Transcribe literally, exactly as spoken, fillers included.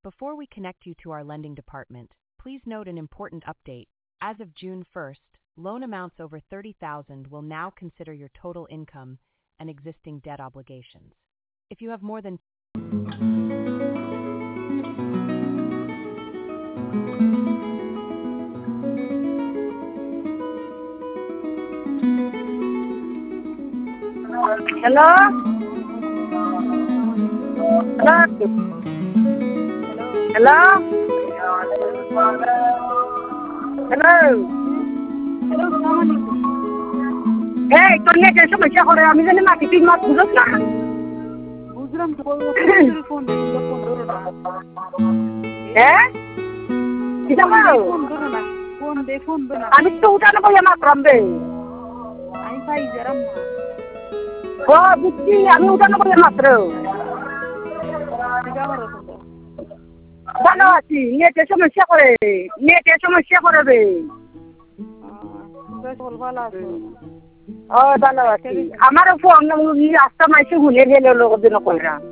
Before we connect you to our lending department, please note an important update. As of June first, loan amounts over thirty thousand will now consider your total income and existing debt obligations. If you have more than Hello? Hello? Hello? Hello? Hey, তোর নেটের সমস্যা করে আমি জানি মাটি তুই মাছ বুঝছ না বুঝলাম তো ফোন ফোন ধরো না হ্যাঁ কি জানো ফোন ধরো না ফোন দে ফোন দে না আমি তো উঠানো বলে মাছ রামবে আমি পাই যারাম ও বুঝছি আমি উঠানো বলে মাত্র ভালো আছি নেটের সমস্যা করে নেটের সমস্যা করে বে ভালো আছো ও ভালো আছি আমারও ফোন রাস্তা মাইসে ঘুরে গেল লোক দিন কইরা